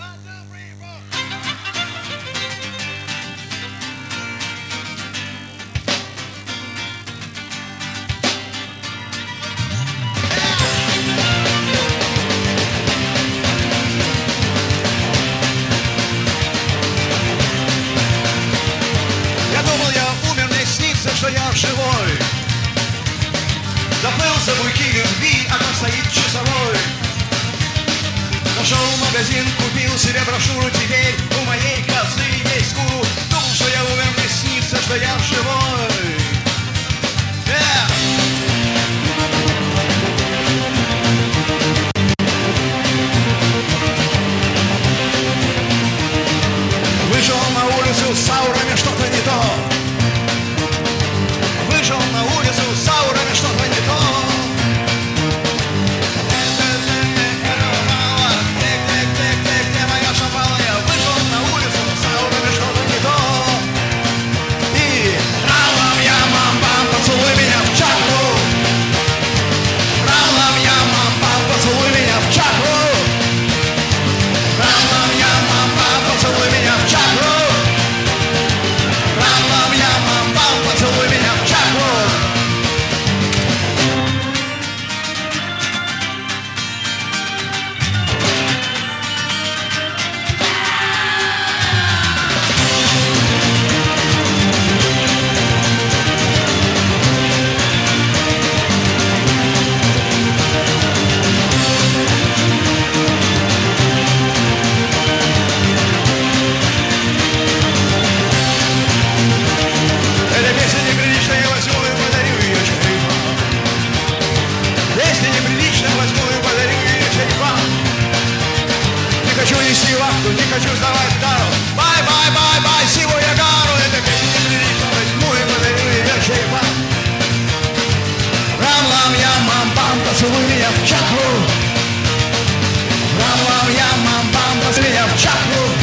Я думал, я умер, мне снится, что я живой. Заплыл за буйки любви, а там стоит часовой. Нашел магазин, купил себе брошюру, теперь у моей козы есть гуру. Думал, что я умер, мне снится, что я живой. Вышел на улицу с аурами, что-то не то. Вышел на улицу с аурами, что-то не то. Где моя шампала? Я вышел на улицу с аурами, что-то не то. И ралам я мам-бам, поцелуй меня в чакру. Ралам я мам-бам, поцелуй меня в чакру. Ралам я мам-бам, поцелуй меня в чакру. Ралам я мам-бам, поцелуй меня в чакру. Эта песня неприличная, я возьму и подарю ее черепам. Песня неприличная, возьму и подарю ее черепам. Не хочу нести вахту, не хочу сдавать тару. Бай-бай-бай-бай, сиву я гару. Эта песня неприличная, возьму и подарю ее черепам. Рам-лам я мам-бам, поцелуй меня в чакру. Рам-лам я мам-бам, поцелуй меня в чакру.